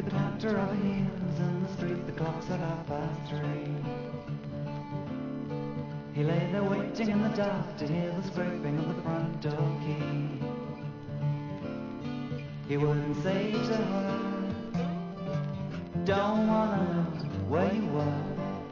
the clatter of heels in the street, the clock's at 3:30. He lay there waiting in the dark to hear the scraping of the front door key. He wouldn't say to her, don't wanna know where you were.